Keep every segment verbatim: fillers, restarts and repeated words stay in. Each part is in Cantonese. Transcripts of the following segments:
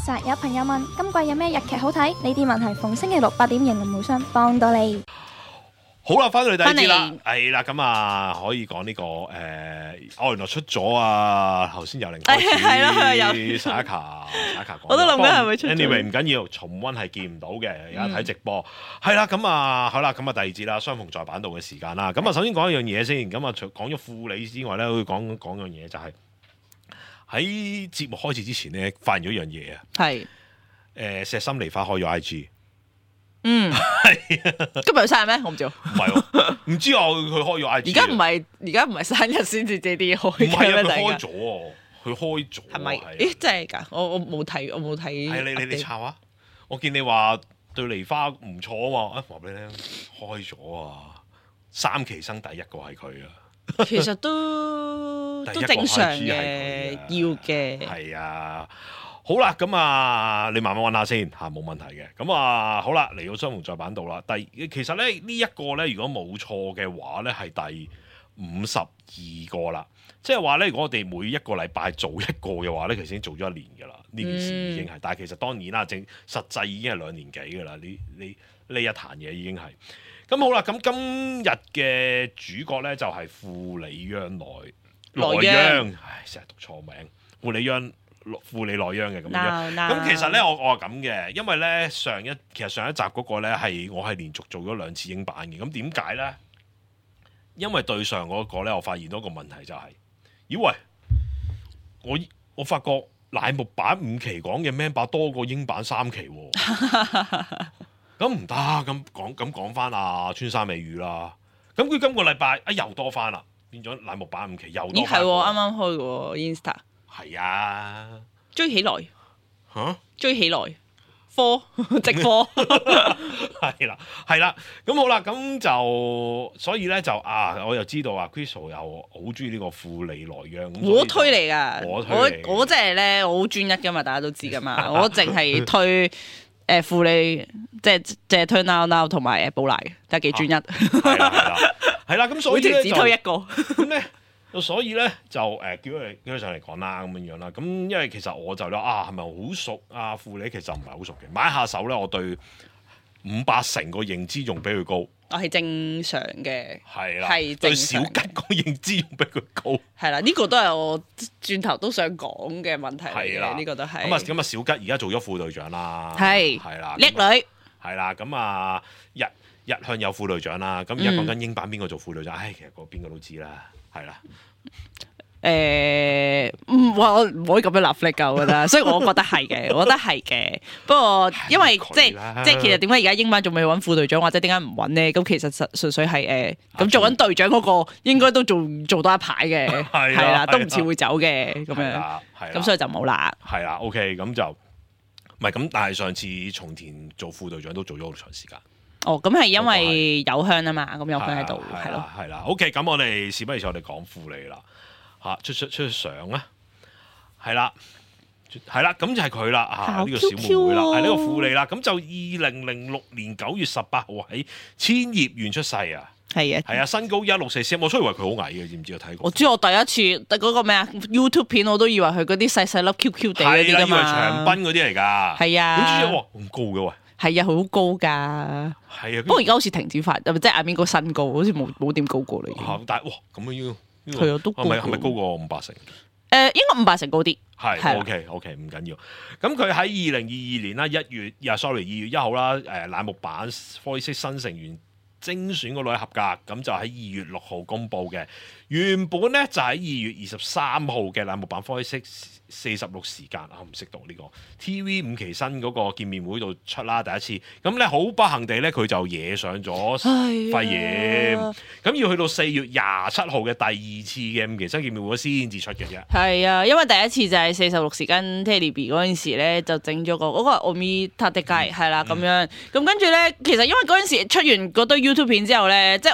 實有朋友問今季有咩日劇好睇？呢啲問題逢星期六八點迎龍無雙幫到你。 好啦，翻到嚟第二節啦返， 係啦，咁啊可以講呢、這個誒、呃，哦原來出咗啊，頭先由零開始， 係咯係有薩卡薩卡講咗， 我都諗緊係咪出咗 Anyway 唔緊要，重溫係見唔到嘅，而家睇直播，係啦、咁啊好啦，咁啊第二節啦，相逢在板道嘅時間啦，咁啊首先講一樣嘢先，咁啊除講咗副理之外咧，我要講講樣嘢就係、是、喺節目開始之前咧，發現咗一樣嘢啊， 係誒石森梨花開咗 I G。 嗯，今日有生日咩？我唔知喎。 唔係喎，唔知啊，佢開咗 I G。 而家唔係而家唔係生日先至借啲嘢開唔係啊，佢嘅咩？ 開咗喎，佢開咗。 係咪？ 係啊咦，真係㗎！我我冇睇，我冇睇。 係你你你抄啊！我見你話對梨花唔錯啊嘛，啊話俾你聽，開咗啊！三期生第一個係佢啊， 其實都第一個都正常 I G 係嘅， 佢啊要嘅。 係啊。好啦，咁啊，你慢慢揾下先嚇，冇問題嘅。咁啊，好啦，嚟到相逢在板道啦。第其實咧呢一個咧，如果冇錯嘅話咧，係第五十二個啦。即係話咧，如果我哋每一個禮拜做一個嘅話咧，其實已經做咗一年㗎啦。呢件事已經係， 嗯、 但係其實當然啦，正實際已經係兩年幾㗎啦。呢呢呢一壇嘢已經係。咁好啦，咁今日嘅主角咧就係、是、富里央內內央，唉，成日讀錯名，富里央。富里內央嘅咁樣，咁其實咧我我係咁嘅，因為咧上一其實上一集嗰個咧係我係連續做咗兩次英版嘅，咁點解咧？因為對上嗰個咧，我發現到一個問題就係、是，咦喂，我我發覺乃木版五期講嘅 man 版多過英版三期喎，咁唔得，咁講咁講翻阿川沙美語啦，咁佢今個禮拜啊又多翻啦，變咗乃木版五期又多翻。 咦係喎，啱啱開嘅喎 Insta。 係啊， 追起來嚇、啊， 追起來，科直科， 係啦，係啦，咁好啦，咁就所以咧就啊，我又知道啊 Crystal 又好中意呢個富里內央， 我推嚟㗎， 我推我我即係咧，我好專一㗎嘛，大家都知㗎嘛，我淨係推誒富里，即係即係推 Now Now 同埋誒寶麗，真係幾專一， 係啦係啦，係啦，咁所以咧只推一個， 咁咧。所以咧就誒、呃、叫佢叫佢上嚟講啦咁樣樣啦，咁因為其實我就咧啊係咪好熟啊富里其實唔係好熟嘅，買下手咧我對五八成個認知仲比佢高， 我係正常嘅， 係啦， 係對小吉個認知仲比佢高， 係啦，呢、這個都係我轉頭都想講嘅問題嚟嘅，呢個都係。 咁啊咁啊小吉而家做咗副隊長啦， 係係啦， 叻女， 係啦，咁啊日日向有副隊長啦，咁而家講緊英版邊個做副隊長，唉、嗯哎、其實個邊個都知啦。係啦， 誒，唔，我唔可以咁樣立 flag 㗎，我覺得，所以我覺得係嘅，我覺得係嘅。不過因為即係即係，其實點解而家英版仲未揾副隊長，或者點解唔揾呢？咁其實實純粹係誒，咁、呃、做緊隊長嗰個應該都做做多一排嘅，係啦，都唔似會走嘅咁樣，咁所以就冇啦。 係啦 ，OK，咁就唔係咁，但係上次松田做副隊長都做咗好長時間。 哦，咁係因為有香啊嘛，咁有香喺度，係咯， 係啦。OK，咁我哋事不宜遲，我哋講富里啦，嚇出出出相啊，係啦，係啦，咁就係佢啦，嚇呢、呢個小妹妹啦，係呢、呢個富里啦。咁就二零零六年九月十八號喺千葉縣出世啊， 係啊， 係啊，身高一六四 cm，我初以為佢好矮嘅，知唔知啊？睇過。 我知我第一次嗰個咩啊 YouTube 片，我都以為佢嗰啲細細粒 Q Q 地嗰啲㗎嘛， 以為長濱嗰啲嚟㗎， 係啊， 哇咁高嘅喂！ 係啊，好高㗎。 係啊， 不過而家好似停止發，即係下面個身高，好似冇冇點高過啦已經。 但係哇，咁樣要係啊，都高。 係咪係咪高過五八成？ 誒，應該五八成高啲。 係 OK OK，唔緊要。咁佢喺二零二二年啦，一月，呀 sorry，二月一號啦，誒乃木坂46新成員精選嗰女合格，咁就喺二月六號公佈嘅。原本咧就喺二月二十三號嘅乃木坂46四十六時間啊，我唔識讀呢、這個 T V 五期新嗰個見面會度出啦，第一次咁咧好不幸地咧佢就惹上咗肺炎，咁、哎、要去到四月廿七號嘅第二次嘅五期新見面會先至出嘅啫。 係啊，因為第一次就係四十六時間 Telebi 嗰陣時咧就整咗個嗰、那個 Omi 塔迪街係啦咁樣，咁跟住咧其實因為嗰陣時出完嗰堆 YouTube 片之後咧，即係我。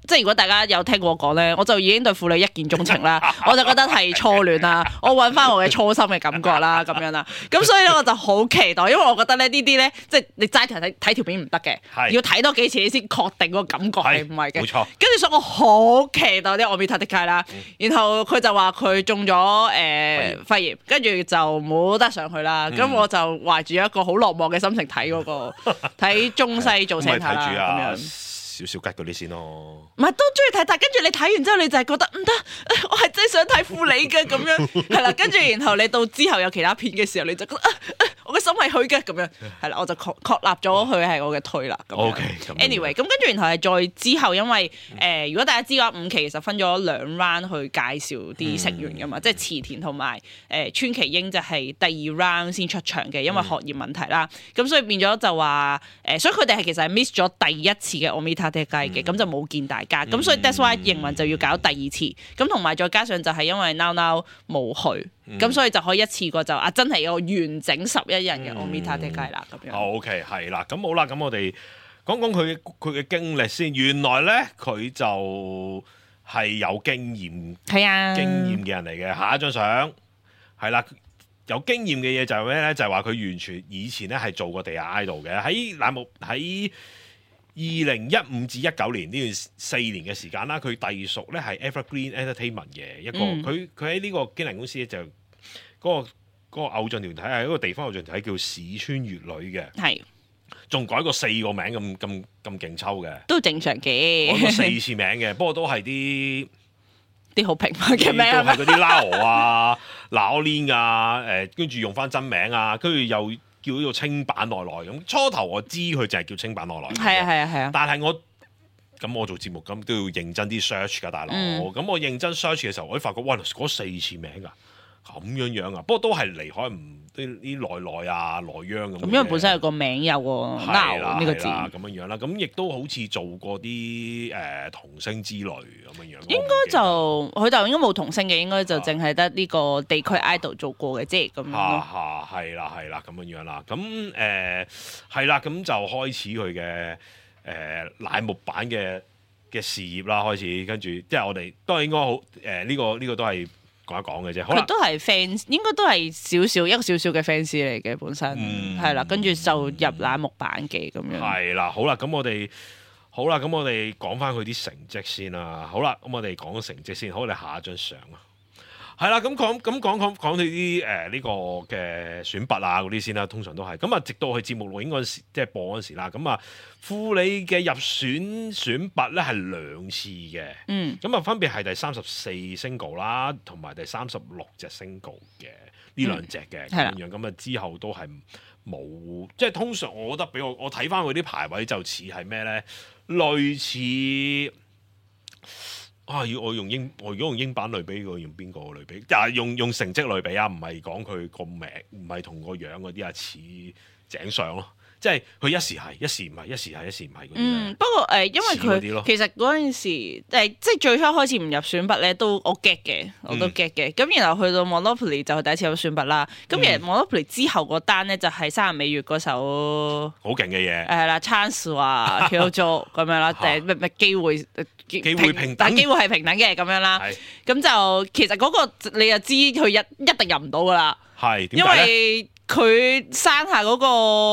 即係如果大家有聽過我講咧，我就已經對婦女一見鍾情啦，我就覺得係初戀啦，我揾翻我嘅初心嘅感覺啦，咁樣啦。咁所以咧我就好期待，因為我覺得咧呢啲咧，即係你齋睇睇條片唔得嘅，要睇多幾次你先確定個感覺係唔係嘅。 冇錯。 跟住所以我好期待啲我 meet 的街啦，然後佢就話佢中咗誒肺炎，跟住就冇得上去啦。咁、嗯、我就懷住一個好落寞嘅心情睇嗰、那個睇中西做聲睇啦，咁樣。 少少吉嗰啲先咯， 唔係都中意睇，但係跟住你睇完之後，你就係覺得唔得，我係真係想睇婦女嘅咁樣，係啦，跟住然後你到之後有其他片嘅時候，你就覺得、啊啊、我嘅心係佢嘅咁樣，係啦，我就確確立咗佢係我嘅推啦。 O K， anyway，咁跟住然後係再之後，因為誒、呃、如果大家知嘅話，五期其實分咗兩 round 去介紹啲成員噶嘛，嗯、即係池田同埋誒川崎英就係第二 round 先出場嘅，因為學業問題啦，咁、嗯、所以變咗就話誒、呃，所以佢哋係其實係 miss 咗第一次嘅 Omita嘅嘅，咁、嗯、就冇見大家，咁、嗯、所以 that's why 營運就要搞第二次，咁同埋再加上就係因為 Now Now 冇去，咁、嗯、所以就可以一次過就啊真係有完整十一人嘅 Omita 的街啦，咁樣。 O K 係啦，咁好啦，咁我哋講講佢佢嘅經歷先。原來咧佢就係有經驗，係啊，經驗嘅人嚟嘅。下一張相係啦，有經驗嘅嘢就係咩咧？就係話佢完全以前咧係做過地下 idol 嘅，喺乃木喺。二零一五至一九年呢段四年嘅時間啦，佢隸屬咧係 Evergreen Entertainment 嘅一個，佢佢喺呢個經紀公司咧就嗰、嗰個嗰、嗰個偶像團體係一個地方偶像團體叫市川月女嘅，係仲改過四個名咁咁咁勁抽嘅，都正常嘅，改過四次名嘅，不過都係啲啲好平凡嘅名，都係嗰啲 Lao 啊、Laolin 啊，誒跟住用翻真名啊，跟住又。叫呢個清版內內咁，初頭我知佢就係叫清版內內，係啊係啊係啊。但係我咁我做節目咁都要認真啲 search 㗎，大佬。咁、嗯、我認真 search 嘅時候，我發覺哇，嗰四次名㗎，咁樣樣啊。不過都係離開唔啲啲內內啊內央咁。咁因為本身有個名有喎 Now 呢個字咁樣樣啦。咁亦都好似做過啲誒、呃、童星之類咁樣樣。應該就佢就應該冇童星嘅，應該就淨係得呢個地區 idol 做過嘅啫咁樣咯。嚇係啦係啦咁樣樣啦。咁誒係啦，咁就開始佢嘅誒乃木坂嘅嘅事業啦。開始跟住即係我哋都係應該好誒呢個呢、呢個都係。講一講嘅啫，佢都係 fans，應該都係少少一個少少嘅 fans 嚟嘅本身，係啦、嗯，跟住就入乃木坂嘅咁樣。係啦，好啦，咁我哋好啦，咁我哋講翻佢啲成績先啦。好啦，咁我哋講成績先，好，我哋下一張相啊。係啦，咁講咁講講講到啲誒呢個嘅選拔啊嗰啲先啦，通常都係咁啊。直到去節目錄影嗰陣時，即係播嗰陣時啦，咁啊，婦女嘅入選選拔咧係兩次嘅，嗯，咁啊分別係第三十四 single 啦，同埋第三十六隻 single 嘅呢兩隻嘅咁樣，咁啊之後都係冇，即係通常我覺得俾我我睇翻佢啲排位就似係咩咧，類似。啊！要我用英，我如果用英版類比，我用邊個類比？就係用用成績類比啊，唔係講佢個名，唔係同個樣嗰啲啊，似井上咯。即係佢一時係，一時唔係，一時係，一時唔係嗰啲。嗯，不過誒、呃，因為佢其實嗰陣時誒、呃，即係最初開始唔入選拔咧，都我 get 嘅，我都 get 嘅。咁、嗯、然後去到 Monopoly 就係第一次有選拔啦。咁、嗯、其實 Monopoly 之後嗰單咧就係三日美月嗰首好勁嘅嘢。係啦 ，chance 啊 Kyoto 咁樣啦，誒咩咩機會機會平等，但機會係平等嘅咁樣啦。咁就其實嗰個你就知佢一一定入唔到噶啦。係點解咧？佢山下嗰個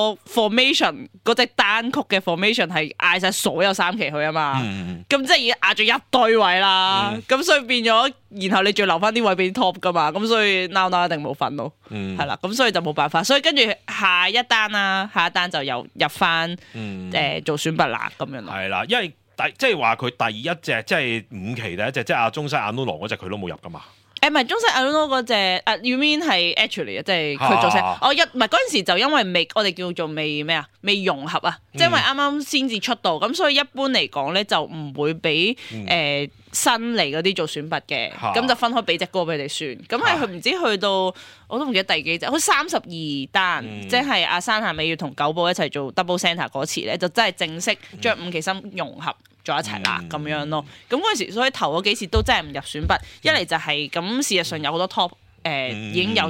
formation 嗰隻單曲嘅 formation 係嗌晒所有三期去啊嘛，咁、嗯、即係已經壓咗一堆位啦，咁、嗯、所以變咗，然後你仲要留翻啲位俾 top 噶嘛，咁所以 Now Now 一定冇份咯，係、嗯、啦，咁所以就冇辦法，所以跟住下一單啦，下一單就又入翻誒、嗯呃、做選拔啦咁樣咯，係啦，因為第即係話佢第一隻即係五期第一隻，即係阿中西阿 Nuno 嗰隻佢都冇入噶嘛。誒唔係中西 I don't know 嗰隻啊 you mean 係 actually 啊，即係佢做聲。我一唔係嗰陣時就因為未我哋叫做未咩啊，未融合啊，即係、嗯、因為啱啱先至出道，咁所以一般嚟講咧就唔會俾誒、嗯呃、新嚟嗰啲做選拔嘅，咁、啊、就分開俾隻歌俾你選。咁係佢唔知去到我都唔記得第幾隻，好似三十二單，嗯、即係阿山下美月同久保一齊做 double center 嗰次咧，就真係正式將五期新融合咗一齊啦，咁、嗯、樣咯。咁嗰陣時，所以頭嗰幾次都真係唔入選拔。嗯、一嚟就係、是、咁，事實上有好多 top 誒、呃嗯、已經有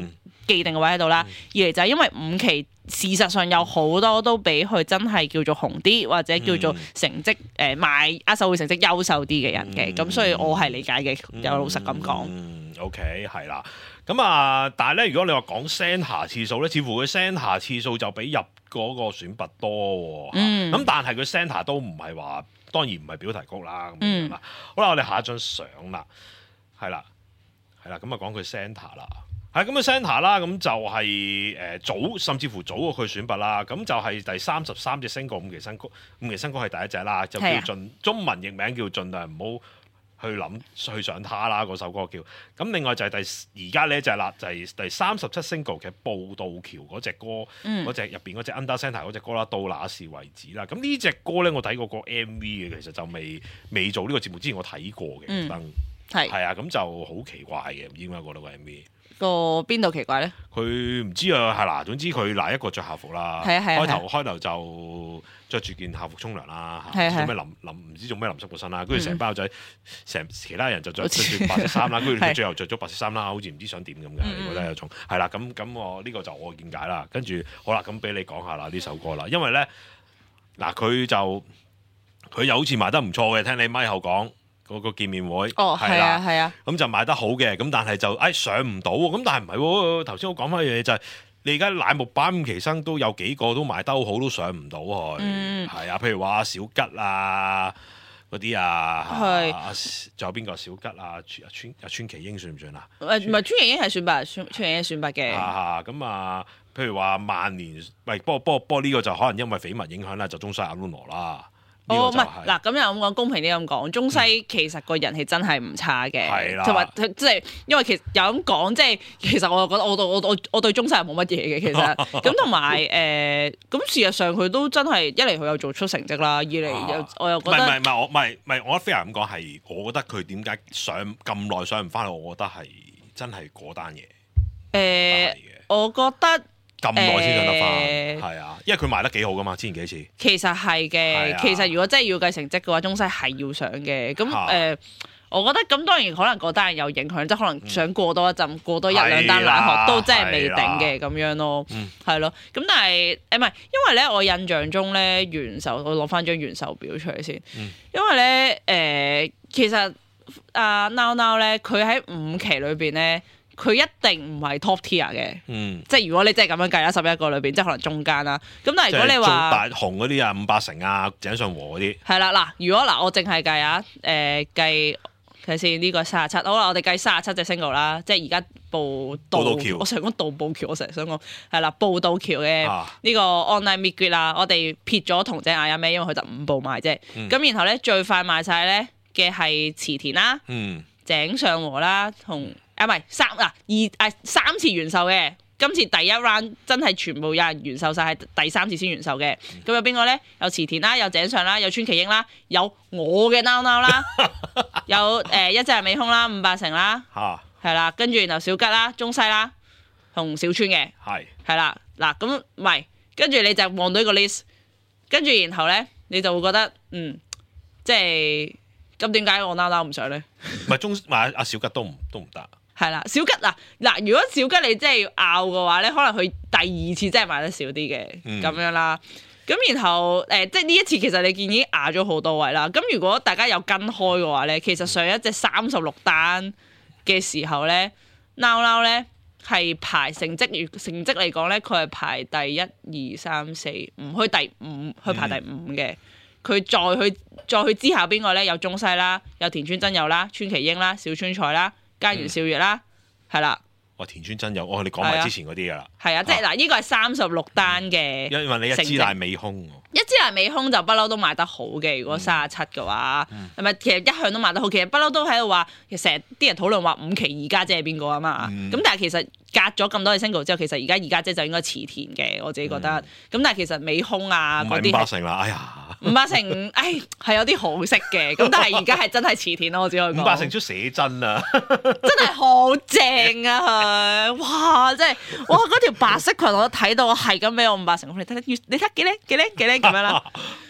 既定嘅位喺度啦。 嗯、 二嚟就係因為五期事實上有好多都比佢真係叫做紅啲，或者叫做成績誒賣握手會成績優秀啲嘅人嘅，咁、嗯、所以我係理解嘅，有、嗯、老實咁講。 嗯，OK，係啦。咁啊，但係咧，如果你話講 send 次數咧，似乎佢 send 次數就比入嗰個選拔多喎。咁、嗯、但係佢 send 都唔係話，當然唔係表題曲啦。咁樣啦。好啦，我哋下一張相啦，係啦，係啦，咁啊講佢 send 啦。係咁啊 send 啦，咁就係、是、誒、呃、早，甚至乎早過佢選拔啦。咁就係第三十三隻 single 五期新歌，五期新歌係第一隻啦，就叫盡、啊、中文譯名叫盡量唔好去諗去上他啦，嗰首歌叫。咁另外就係第而家呢一隻啦，就係、是、第三十七 single 嘅步道橋嗰隻歌，嗰隻入邊嗰隻 Under Center 嗰隻歌啦，到那時為止啦。咁呢隻歌咧，我睇過個 M V 嘅，其實就未未做呢個節目之前我睇過嘅，特登係係啊，咁就好奇怪嘅，唔知點解覺得個 M V。 個邊度奇怪咧？ 佢唔知啊，係啦，總之佢嗱一個着校服啦， 係啊係啊， 開頭開頭就着住件校服沖涼啦，嚇，做咩淋淋唔知做咩淋濕個身啦，跟住成班友仔，成其他人就着住白色衫啦，跟住佢最後着咗白色衫啦，好似唔知想點咁嘅，你覺得有種係啦，咁咁我呢個就我見解啦，跟住好啦，咁俾你講下啦呢首歌啦，因為咧嗱佢就佢又好似賣得唔錯嘅，聽你咪後講。嗰個見面會， 哦，係啊，係啊， 咁就賣得好嘅，咁但係就誒、哎、上唔到喎，咁但係唔係喎？頭先我講翻嘢就係、是、你而家乃木坂五期生都有幾個都賣得好好，都上唔到去，係、嗯、啊，譬如話小吉啊嗰啲啊，係，仲有邊個小吉啊？川川啊川崎英算唔算啊？誒唔係川崎英係選拔，川崎英選拔嘅。啊咁啊，譬如話萬年，喂，不過不過不過呢個就可能因為緋聞影響啦，就中西阿 Luno 啦。 哦，唔係嗱，咁又咁講，公平啲咁講，中西其實個人氣真係唔差嘅，同埋即係因為其實又咁講，即係其實我又覺得我對我我我對中西係冇乜嘢嘅，其實咁同埋誒，咁事實上佢都真係一嚟佢又做出成績啦，二嚟又我又覺得唔係唔係我唔係唔係我覺得 fair 咁講係，我覺得佢點解上咁耐上唔翻去，我覺得係真係嗰單嘢。誒，我覺得。咁耐先上得翻，係啊、呃，因為佢賣得幾好噶嘛，之前幾次。其實係嘅，啊、其實如果真係要計成績嘅話，中西係要上嘅。咁誒、啊呃，我覺得咁當然可能嗰單有影響，即係可能想過多一陣，嗯、過多一兩單冷學都真係未定嘅咁樣咯。嗯，係咯。咁但係誒唔係，因為咧我印象中咧元首，我攞翻張元首表出嚟先。嗯、因為咧誒、呃，其實阿 Now Now 咧，佢喺五期裏邊咧。佢一定唔係 top tier 嘅，嗯、即係如果你真係咁樣計啦，十一個裏邊即係可能中間啦。咁但係如果你話大紅嗰啲啊，五百成啊，井上和嗰啲，係啦嗱。如果嗱我淨係計啊，誒、呃、計睇先呢個三十七，好啦，我哋計三十七隻 single 啦，即係而家步道，道橋，我成日講道步橋，我成日想講係啦，步道橋嘅呢個 online midgrade 啦，我哋撇咗同井亞一咩，因為佢就五部賣啫。咁、嗯、然後咧最快賣晒咧嘅係池田啦，嗯、井上和啦同。啊，唔係三啊，二啊三次完售嘅，今次第一 round 真係全部有人完售晒，係第三次先完售嘅。咁、嗯、有邊個咧？有池田啦，有井上啦，有川崎英啦，有我嘅 Now Now 啦，有誒、呃、一隻係美空啦，五百成啦，係啦，跟住然後小吉啦、中西啦同小川嘅，係係啦，嗱咁唔係，跟住你就望到呢個 list， 跟住然後咧你就會覺得嗯，即係咁點解我 Now Now 唔上咧？唔係中唔係阿小吉都唔都唔得。係啦，小吉嗱嗱，如果小吉你真係要拗嘅話咧，可能佢第二次真係賣得少啲嘅，咁、嗯、樣啦。咁然後誒、呃，即係呢一次其實你見已經壓咗好多位啦。咁如果大家有跟開嘅話咧，其實上一隻三十六單嘅時候咧 ，Now Now 咧係排成績，成績嚟講咧，佢係排第一二三四五，去第五，去排第五嘅。佢、嗯、再去再去之後邊個咧？有中西啦，有田村真佑啦，川崎英啦，小川菜啦。家園少月啦，係啦、嗯。哇！田村真佑，哦，你講埋之前嗰啲噶啦。係啊，即係嗱，呢個係三十六單嘅。因為你一支賴美空，一支賴美空就不嬲都賣得好嘅。如果三十七嘅話，係咪、嗯、其實一向都賣得好？其實不嬲都喺度話，其實成日啲人討論話五期二家姐係邊個啊嘛。咁、嗯、但係其實隔咗咁多嘅 single 之後，其實而家二家姐就應該池田嘅，我自己覺得。咁、嗯、但係其實美空啊嗰啲五百成啦，哎呀！五百成，唉，係有啲可惜嘅。咁但係而家係真係池田咯，我只可以講。五百成出寫真啊！真係好正啊！佢，哇！真係，哇！嗰條白色裙我都睇到，我係咁俾我五百成。你睇，你睇幾靚幾靚幾靚咁樣啦。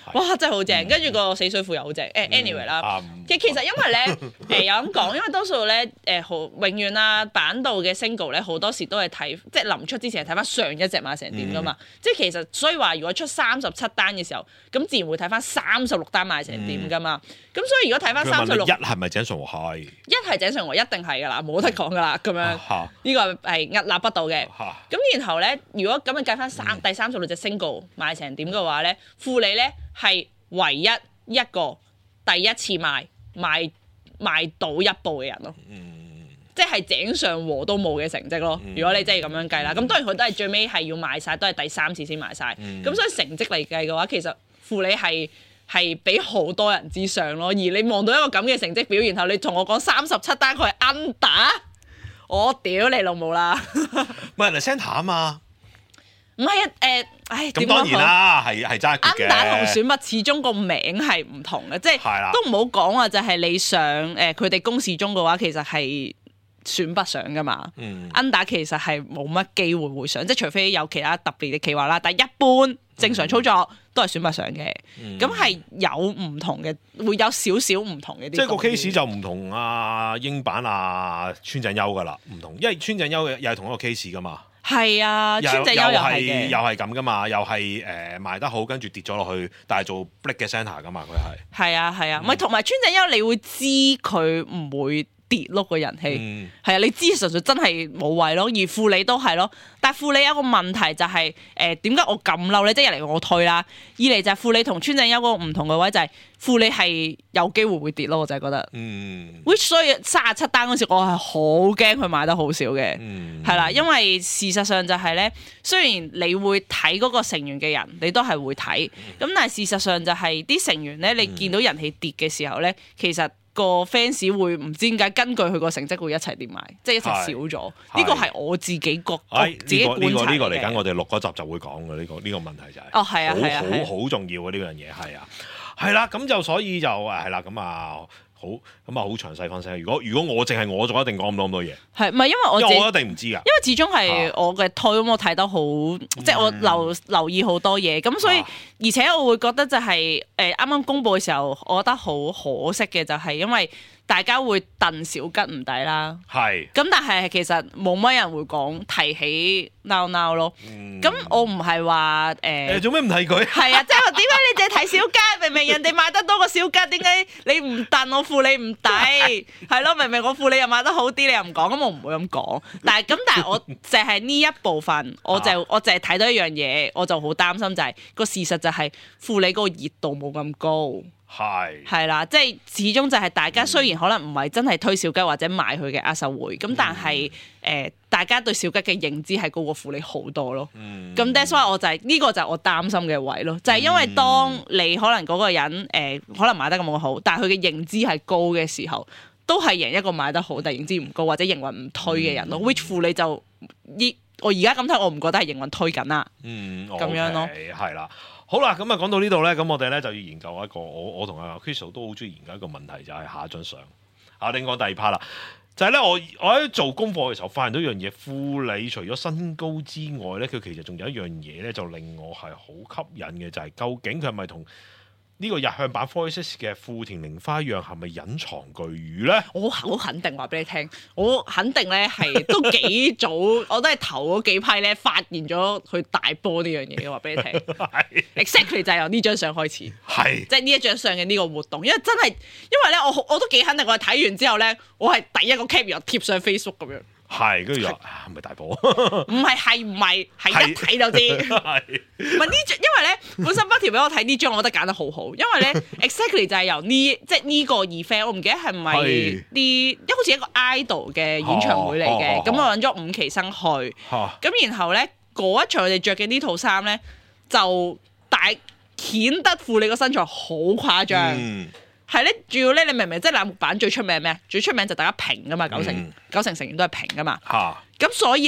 哇真係好正，跟住個死水褲又好正。誒 anyway 啦， 嗯其其實因為咧誒有咁講，因為多數咧誒好永遠啦版道嘅 single 咧好多時都係睇即係臨出之前係睇翻上一隻賣成點噶嘛， 嗯、 即係其實所以話如果出三十七單嘅時候，咁自然會睇翻三十六單賣成點噶嘛，咁、嗯、所以如果睇翻三十六， 一係咪井上和係？ 一係井上和一定係噶啦，冇得講噶啦，咁樣呢、啊、個係屹立不倒嘅。咁、啊、然後咧，如果咁樣計翻三、嗯、第三十六隻 single 賣成點嘅話咧，富利咧係唯一一個第一次賣賣賣到一部嘅人咯。嗯即係井上和都冇嘅成績咯，如果你真係咁樣計啦，咁、嗯、當然佢都係最尾係要賣晒，都係第三次先賣晒。咁、嗯、所以成績嚟計嘅話，其實富利係係比好多人之上咯。而你望到一個咁嘅成績表，然後你同我講三十七單佢係 under， 我屌你老母啦！ 唔係人哋 centre 啊嘛， 唔係啊誒，唉咁當然啦，係係爭嘅。 under 同選拔始終個名係唔同嘅，即係都唔好講話就係你上誒佢哋公示中嘅話，其實係。選不上噶嘛、嗯、under 其實係冇乜機會會上，即係除非有其他特別嘅企劃啦。但係一般正常操作都係選不上嘅。咁係、嗯、有唔同嘅，會有少少唔同嘅啲。即係個 case 就唔同啊英版啊川井優噶啦，唔同，因為川井優又係同一個 case 噶嘛。 係啊，川井優又係嘅， 又係咁噶嘛，又係誒、呃、賣得好，跟住跌咗落去，但係做 Blick 嘅 centre 噶嘛，佢係。係啊係啊，唔係同埋川井優，你會知佢唔會跌咯個人氣，係、嗯、啊，你知純粹真係冇位咯，而富利都係咯。但係富利有一個問題就係誒點解我咁嬲咧？即係一嚟我推啦，二嚟就係富利同川井優個唔同嘅位就係富利係有機會會跌咯，我就係覺得。嗯。which 所以三十七單嗰時我係好驚佢賣得好少嘅，係、嗯、啦，因為事實上就係咧，雖然你會睇嗰個成員嘅人，你都係會睇，咁、嗯、但係事實上就係啲成員咧，你見到人氣跌嘅時候咧，其實個 fans 會唔知點解根據佢個成績會一齊跌埋，即係一齊少咗。呢個係我自己覺， 哎、 自己觀察嘅。 呢個呢個嚟緊，我哋錄嗰集就會講嘅呢個呢、呢個問題就係、是。 哦，係啊，係啊， 好好重要嘅呢樣嘢係啊，係啦，咁就所以就誒係啦，咁啊。好咁啊，好詳細分析。如果如果我淨係我做，一定講咁多咁多嘢。係，唔係因為我因為我一定唔知㗎。因為始終係我嘅推，咁我睇得好，即係我留留意好多嘢。咁所以，而且我會覺得就係誒啱啱公佈嘅時候，我覺得好可惜嘅就係因為大家會戥小吉唔抵啦。係。咁但係其實冇乜人會講提起 Now Now 咯。咁我唔係話誒。誒做咩唔提佢？係啊，即係點解你淨係提小吉？明明人哋賣得多過小吉，點解你唔戥我？富利唔抵，係咯，明明我富利又賣得好啲，你又唔講，咁我唔會咁講。但係咁，但係我淨係呢一部分，我就我淨係睇到一樣嘢，我就好擔心就係、是、個事實就係富利嗰個熱度冇咁高。係係啦，即係始終就係大家雖然可能唔係真係推小吉或者買佢嘅握手會，咁、嗯、但係誒、呃、大家對小吉嘅認知係高過富利好多咯。咁 that's why 我就係、是、呢、這個就係我擔心嘅位咯，就係、是、因為當你可能嗰個人誒、呃、可能買得咁好，但係佢嘅認知係高嘅時候，都係贏一個買得好但係認知唔高或者營運唔推嘅人咯。嗯、which 富利就依我而家咁睇，我唔覺得係營運推緊啦。嗯，咁樣咯，係啦。好啦，咁啊講到呢度咧，咁我哋咧就要研究一個，我我同阿 Crystal 都好中意研究一個問題，就係、是、下一張相。啊，另講第二 part 啦，就係、是、咧我我喺做功課嘅時候發現到一樣嘢，富利除咗身高之外咧，佢其實仲有一樣嘢咧，就令我係好吸引嘅，就係、是、究竟佢係咪同呢個日向版四十六嘅富田玲花一樣，係咪隱藏巨乳咧？我好肯定話俾你聽，我肯定咧係都幾早，我都係頭嗰幾批咧發現咗佢大波呢樣嘢，話俾你聽。係 exactly 就係由呢張相開始，係即係呢一張相嘅呢個活動，因為真係，因為咧我我都幾肯定，我係睇完之後咧，我係第一個 cap 然後貼上 Facebook 咁樣。係，跟住又係咪大波？唔係，係唔係？係一睇就知。係，唔係呢張，因為咧本身不條俾我睇呢張，我覺得揀得好好，因為咧 exactly 就係由呢即係呢個 event，我唔記得係咪啲，好似一個 idol 嘅演唱會嚟嘅，咁、啊、我揾咗五期生去，咁、啊、然後咧嗰一場佢哋着嘅呢套衫咧就大顯得富利個身材好誇張。嗯係咧，主要咧，你明唔明？即係欄目版最出名咩？最出名就大家平噶嘛，九成、嗯、九成成員都係平噶嘛。嚇、啊！咁所以咧，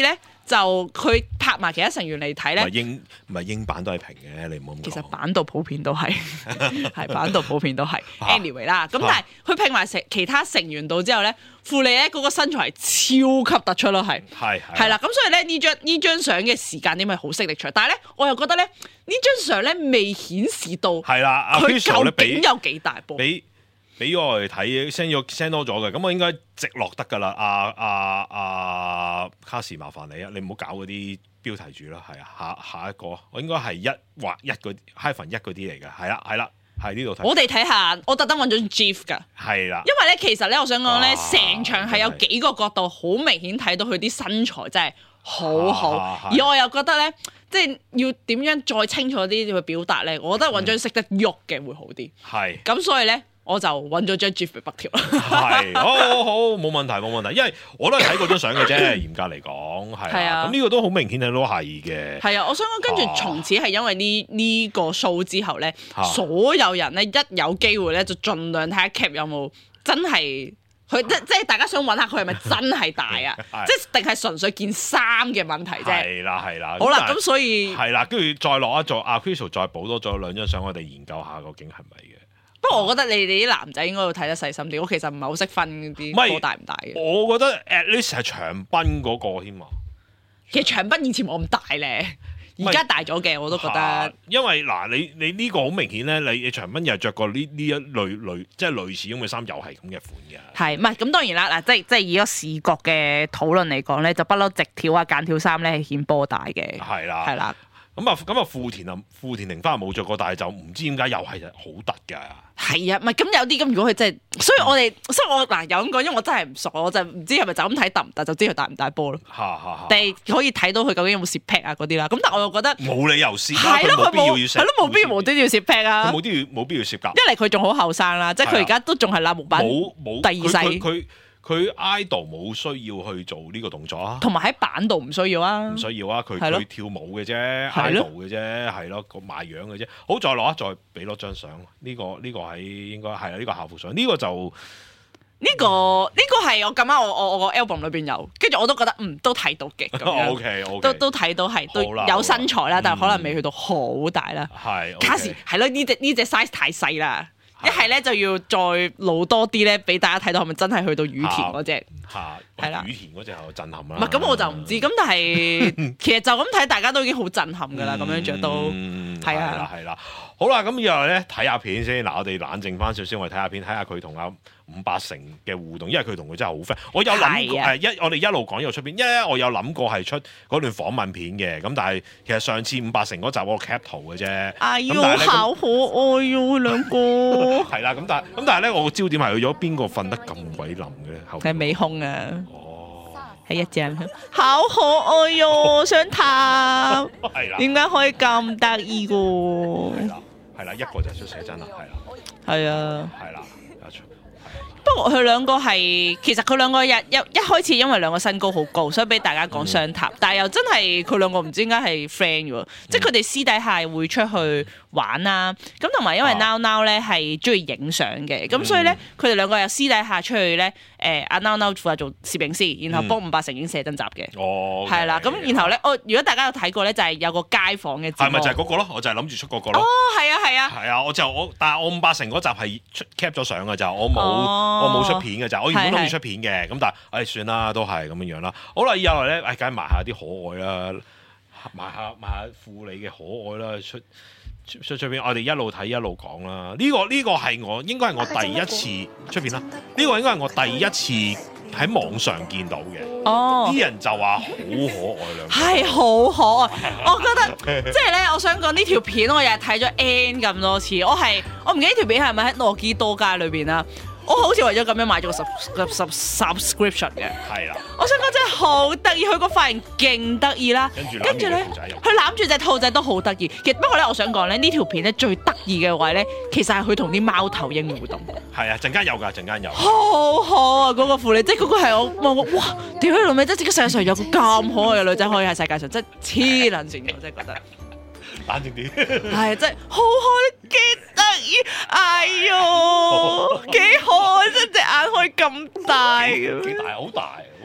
就佢拍埋其他成員嚟睇咧唔係，英唔係英版都係平嘅，你唔好咁講。 其實版度普遍都係係版度普遍都係啊 anyway 啦。咁但係佢拼埋成其他成員度之後咧，富利咧嗰個身材係超級突出咯，係係係啦。咁所以咧呢張呢張相嘅時間點係好識力場，但係咧我又覺得咧呢張相咧未顯示到係啦，阿佢 Crystal 咧究竟俾有幾大波。 俾俾我哋睇 send 咗 send 多咗嘅，咁我應該直落得㗎啦。阿阿阿卡士麻煩你啊，你唔好搞嗰啲標題住啦，係啊，下下一個我應該係一或一嗰 hyphen 一嗰啲嚟嘅，係啦係啦，係呢度睇。 我哋睇下，我特登揾咗 GIF 㗎。 係啦， 因為咧，其實咧，我想講咧， 哇成場係有幾個角度好明顯睇到佢啲身材真係好好， 啊而我又覺得咧，即係要點樣再清楚啲去表達咧，我覺得揾張識得喐嘅會好啲。 係咁所以咧，我就揾咗張 GIF 嚟北條啦。 係，好好好，冇問題冇問題，因為我都係睇過張相嘅啫，嚴格嚟講係係啊啊，咁呢個都好明顯睇到係嘅。 係啊，我想講跟住從此係因為呢呢個 show 之後咧， 啊所有人咧一有機會咧就盡量睇下 cap 有冇真係。佢即即係大家想揾下佢係咪真係大啊？ 係即係定係純粹件衫嘅問題啫。 係啦係啦， 好啦， 但係咁所以係啦，跟住再落一座阿 Crystal 再補多咗兩張相，我哋研究下究竟係咪嘅。 不過我覺得你哋啲男仔應該要睇得細心啲。我其實唔係好識分啲唔係波大唔大嘅。 我覺得 at least 係長賓嗰個添啊， 其實長賓以前冇咁大咧， 唔係而家大咗嘅我都覺嚇得。 因為嗱你你呢個好明顯咧，你你長賓又着過呢呢一類類即係類似咁嘅衫，又係咁嘅款嘅。 係，唔係咁當然啦，嗱，即係即係以個視覺嘅討論嚟講咧，就不嬲直條啊、間條衫咧係顯波大嘅， 係啦， 係啦， 咁啊咁啊，富田啊富田玲花冇着過，但係就唔知點解又係好突㗎。 係啊，唔係咁有啲咁，如果佢真係，所以我哋，所以我嗱有咁講，因為我真係唔熟，我就唔知係咪就咁睇突唔突，就知佢大唔大波咯。 嚇嚇嚇！ 定係可以睇到佢究竟有冇攝 pat 啊嗰啲啦。咁但係我又覺得冇理由攝啦， 係咯，佢冇佢冇必要要攝， 係咯，冇必要無端端要攝 pat 啊佢。冇啲要冇必要攝㗎。 一嚟佢仲好後生啦，即係佢而家都仲係辣木板， 冇冇第二世佢佢佢佢 idol 冇需要去做呢個動作啊， 同埋喺板度唔需要啊唔。需要啊，佢係咯佢跳舞嘅啫係咯 ，idol 嘅啫，係咯，個賣樣嘅啫。好，再攞啊，再俾多張相。呢個呢個喺應該係啊，呢個校服相，呢個就呢個呢個係我咁啱我我我個 album 裏邊有，跟住我都覺得嗯都睇到嘅咁樣 O K O 都 K， 都睇到係都好啦有身材啦， 好啦但係可能未去到好大啦。 係卡士係咯，呢只呢只 size 太細啦，一係咧就要再露多啲咧，俾大家睇到係咪真係去到羽田嗰只。 嚇係啦羽田嗰隻係震撼啦。 唔係咁我就唔知，咁但係其實就咁睇，大家都已經好震撼㗎啦，咁樣着都嗯係啊係啦係啦。好啦，咁以後咧睇下片先。嗱，我哋冷靜翻少少，我哋睇下片，睇下佢同阿伍百成嘅互動，因為佢同佢真係好 friend。我有諗過係啊誒一，我哋一路講一路出片，因為我有諗過係出嗰段訪問片嘅。咁但係其實上次伍百成嗰集我 cap 圖嘅啫。 哎呦咁但係呢好可愛喲，佢兩個係啦，咁但係咁但係咧，我個焦點係去咗邊個瞓得咁鬼冧嘅咧？後邊係美胸啊， 哦， 係一隻，好可愛喲，想探， 係啦， 點解可以咁得意㗎？ 係啦，係啦，一個就係出寫真啦，係啦， 係啊。 係啦，阿出不過佢兩個係，其實佢兩個一一一開始因為兩個身高好高，所以俾大家講雙塔，但係又真係佢兩個唔知點解係 friend 嘅喎，即係佢哋私底下會出去玩啦。咁同埋因為 Now Now 咧係中意影相嘅，咁所以咧佢哋兩個又私底下出去咧，誒阿 Now Now 負責做攝影師，然後幫伍百成影寫真集嘅。 哦， 係啦，咁然後咧，我如果大家有睇過咧，就係有個街訪嘅節目。 係咪就係嗰個咯？我就係諗住出嗰個咯。 哦，係啊，係啊。 係啊，我就我，但係我伍百成嗰集係出 cap 咗相㗎咋，我冇、 哦我冇出片㗎咋，我原本諗係係住出片嘅，咁但係誒、哎、算啦，都係咁樣樣啦。好啦，以後咧，誒梗係埋下啲可愛啦，埋下埋下富理嘅可愛啦，出出出出片，我哋一路睇一路講啦。呢、個呢、個係我應該係我第一次出片啦，呢、個應該係我第一次喺網上見到嘅。 哦。 啲人就話好可愛兩個， 係好可愛，我覺得即係咧，我想講呢條片我又係睇咗 N 咁多次，我係我唔記得條片係咪喺諾基多街裏邊啦，我好似為咗咁樣買咗個 sub sub subscription 嘅。 係啦， 我想講真係好得意，佢個髮型勁得意啦， 跟住跟住咧攬住隻兔仔又佢攬住隻兔仔都好得意。其實不過咧，我想講咧呢條片咧最得意嘅位咧，其實係佢同啲貓頭鷹互動。 係啊，陣間有㗎，陣間有。 好好啊！嗰、個婦女，即係嗰個係我望過，哇！屌你老味，即係自己世界上有個咁可愛嘅女仔可以喺世界上，真係黐撚線嘅，我真係覺得。 冷靜啲。 係真係好可幾得意，哎呦，幾可愛，真隻眼可以咁大嘅。 幾大？好大，好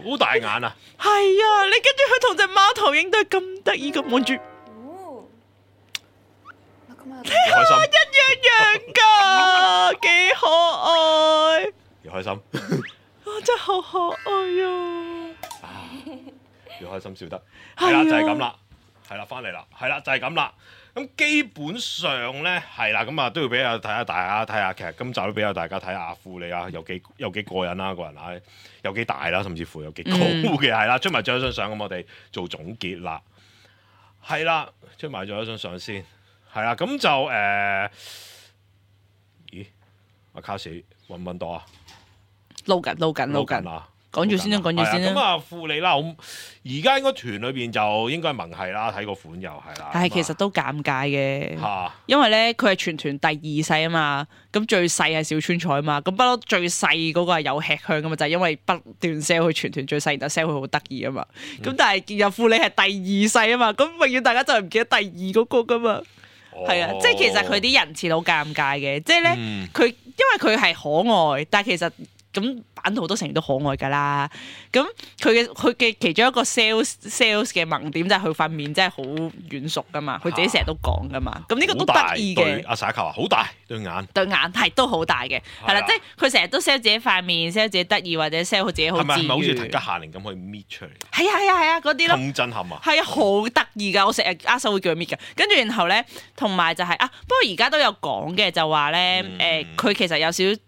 好大眼啊！ 係啊，你跟住佢同隻貓頭鷹都係咁得意咁望住， 哦， 幾開心， 一樣樣㗎，幾可愛， 幾開心， 啊真係好可愛啊！ 幾開心笑得， 係啊係啦就係咁啦，係啦翻嚟啦，係啦就係咁啦。咁基本上咧係啦，咁啊都要俾下睇下大家睇下，其實今集都俾下大家睇下阿富利啊，有幾有幾過癮啦，個人啊，有幾大啦，甚至乎有幾高嘅係啦，出埋最後一張相咁，我哋做總結啦，係啦，出埋最後一張相先，係啦，咁就誒、呃，咦，阿卡士揾唔揾到啊？ 撈緊撈緊撈緊啊！ 講住先啦，講住先啦。 咁啊，富利啦，而家應該團裏邊就應該盟係啦，睇個款又係啦。 但係其實都尷尬嘅， 嚇， 因為咧佢係全團第二細啊嘛，咁最細係小川彩啊嘛，咁不嬲最細嗰個係有吃香噶嘛，就係、是、因為不斷 sell 佢全團最細，然後 sell 佢好得意啊嘛。咁、嗯、但係見入富利係第二細啊嘛，咁永遠大家就係唔記得第二嗰個噶嘛。係、哦、啊，即係其實佢啲人設好尷尬嘅，即係咧佢因為佢係可愛，但係其實。咁版圖好多成員都可愛㗎啦，咁佢嘅佢嘅其中一個 sales sales 嘅盲點就係佢塊面真係好軟熟㗎嘛，佢自己成日都講㗎嘛，咁呢個都得意嘅。 阿 Sa 話好大對眼， 對眼係都好大嘅，係啦，即係佢成日都 sell 自己塊面 sell 自己得意或者 sell 佢自己好自然。係咪好似藤吉夏玲咁可以搣出嚟？ 係啊係啊係啊嗰啲咯， 咁震撼啊！ 係啊，好得意㗎，我成日握手會叫佢搣㗎，跟住然後咧，同埋就係、是、啊，不過而家都有講嘅，就話咧誒，佢、呃、其實有少誒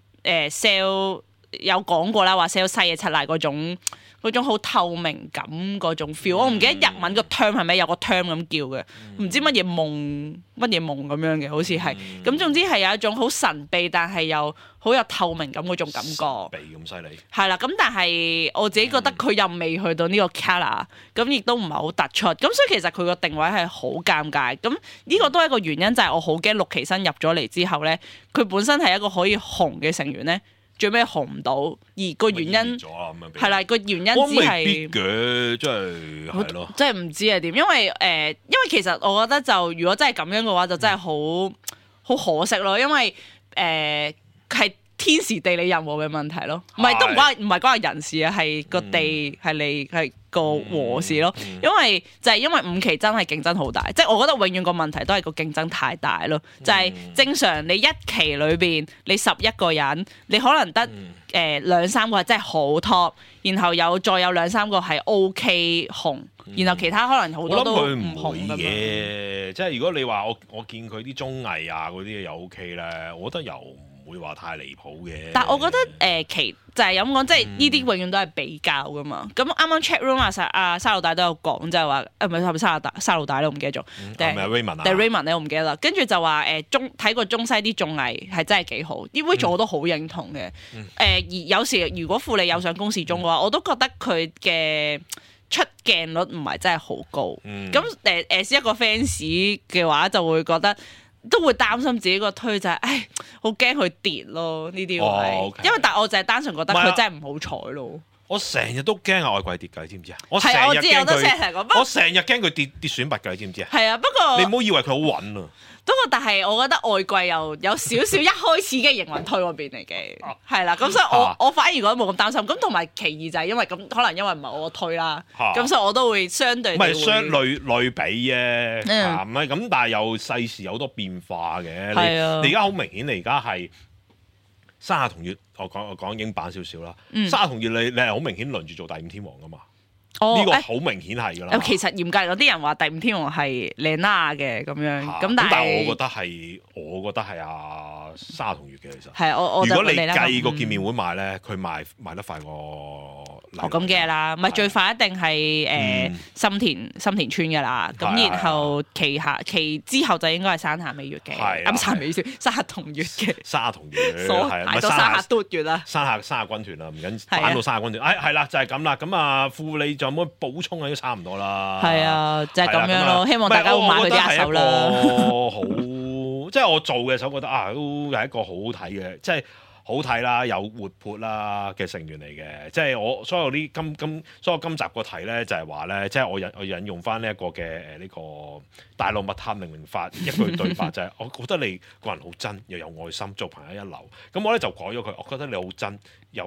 sell。有講過啦，話 sell 西嘅七瀨嗰種嗰種好透明感嗰種 feel，、嗯、我唔記得日文個 term 係咪有個 term 咁叫嘅，唔、嗯、知乜嘢夢乜嘢夢咁樣嘅，好似係咁。嗯、總之係有一種好神秘，但係又好有透明感嗰種感覺。 神秘咁犀利。係啦，咁但係我自己覺得佢又未去到呢個 colour，咁亦都唔係好突出，咁所以其實佢個定位係好尷尬。咁呢個都係一個原因，就係、是、我好驚六期生入咗嚟之後咧，佢本身係一個可以紅嘅成員咧。最尾紅唔到，而個原因係啦，個原因只係嘅，即係係咯， 即係唔知係點，因為誒、呃，因為其實我覺得就如果真係咁樣嘅話，就真係好好可惜咯，因為誒係、呃、天時地利人和嘅問題咯，唔係都唔關唔係關人事啊，係個地係你係個和事咯，嗯嗯、因為就係因為五期真係競爭好大，即係我覺得永遠個問題都係個競爭太大咯，就係、是、正常你一期裏邊你十一個人，你可能得誒兩三個係真係好 top，然後有再有兩三個係 OK 紅，然後其他可能好多都唔紅咁樣。 即係如果你話我我見佢啲綜藝啊嗰啲又 OK 咧，我覺得又唔會話太離譜嘅。 但係我覺得誒、呃、其就係咁講，即係呢啲永遠都係比較噶嘛。咁啱啱 chat room 啊，沙啊沙老大都有講，就係話誒唔係係咪沙老大沙老大咧？我唔記得咗。 係咪 Raymond 啊？ 定 Raymond 咧？我唔記得啦。跟住就話誒中睇過中西啲綜藝係真係幾好，呢位我都好認同嘅。誒、嗯呃、而有時如果富利有上公視中嘅話，我都覺得佢嘅出鏡率唔係真係好高。咁誒誒，是一個 fans 嘅話就會覺得。都會擔心自己個推就係、是，唉，好驚佢跌咯呢啲位，哦 okay、因為但係我就係單純覺得佢真係唔好彩咯。 我成日都驚啊，外季跌㗎，你知唔知啊？我係啊，我知，我都成日講。 我成日驚佢跌跌選拔㗎，你知唔知啊？ 係啊，不過你唔好以為佢好穩啊。 不過但係我覺得外季又有少少一開始嘅營運推嗰邊嚟嘅，係啦、啊，咁所以我、啊、我反而覺得冇咁擔心。咁同埋其二就係因為咁，可能因為唔係我推啦，咁、啊、所以我都會相對唔係相類類比啫，唔係咁，但係又世事有好多變化嘅。係啊，你而家好明顯，你而家係山下同月，我講我講英版少少啦。山下同月你你係好明顯輪住做第五天王㗎嘛。呢、哦、個好明顯係㗎啦。 其實嚴格嚟講，啲人話第五天王係靚娜嘅咁樣，咁、啊、但係但我覺得係，我覺得係阿沙同月嘅其實。 係我我如果你計個見面會賣咧，佢、嗯、賣賣得快過。 哦咁嘅啦，唔係最快一定係誒深田深田村㗎啦，咁然後其下其之後就應該係山下美月嘅，啱山美月山下同月嘅。山下同月係啊， 到山下嘟月啦。 山下山下軍團啦，唔緊反到山下軍團。誒係啦，就係咁啦。咁啊，富利仲有冇補充啊？都差唔多啦。係啊，就係咁樣咯。希望大家會買佢啲一手啦。好，即係我做嘅時候覺得啊，都係一個好好睇嘅，即係。好睇啦，有活潑啦嘅成員嚟嘅，即係我所有啲今今所有今集個題咧就係話咧，即係我引我引用翻呢一個嘅誒呢個大內密探零零發一句對白就係，我覺得你個人好真又有愛心，做朋友一流。咁我咧就改咗佢，我覺得你好真又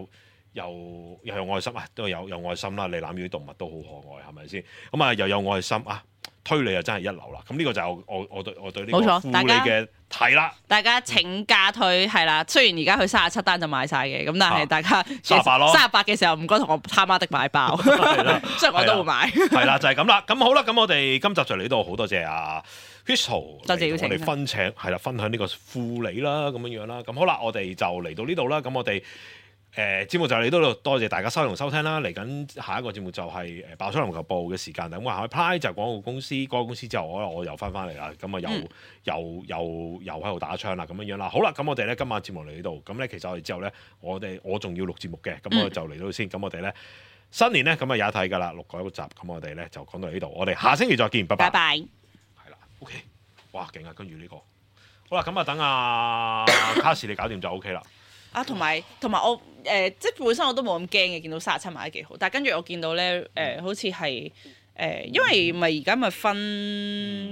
又又有愛心啊，都有有愛心啦！你攬住啲動物都好可愛，係咪先？咁啊又有愛心啊，推理又真係一流啦！咁呢個就係我我我對我對呢個冇錯護理嘅睇啦。 大家請加推係啦，雖然而家佢三十七單就賣晒嘅，咁但係大家三十八咯， 三十八嘅時候唔該同我他媽的買爆，所以我都會買。 係啦，就係咁啦。咁好啦，咁我哋今集就嚟到，好多謝啊 Crystal 多謝邀請我哋分請係啦，分享呢個護理啦，咁樣樣啦。咁好啦，我哋就嚟到呢度啦。咁我哋。誒節目就嚟到度，多謝大家收聽同收聽啦。嚟緊下，下一個節目就係誒爆出籃球報嘅時間。咁我下 Apply 就係廣告公司，廣告公司之後我我又翻翻嚟啦。咁啊又、嗯、又又又喺度打槍啦，咁樣樣啦。好啦，咁我哋咧今晚節目嚟呢度。咁咧其實我哋之後咧，我哋我仲要錄節目嘅。咁我就嚟到先。咁、嗯、我哋咧新年咧咁啊有得睇㗎啦，錄過一個集。咁我哋咧就講到呢度。我哋下星期再見，拜拜。 拜拜。 係啦 ，OK，哇勁啊！跟住呢個好啦，咁啊等阿卡士你搞掂就 OK 啦。 啊，同埋同埋我誒、呃，即係本身我都冇咁驚嘅，見到三十七賣得幾好，但係跟住我見到咧誒、呃，好似係誒，因為咪而家咪分。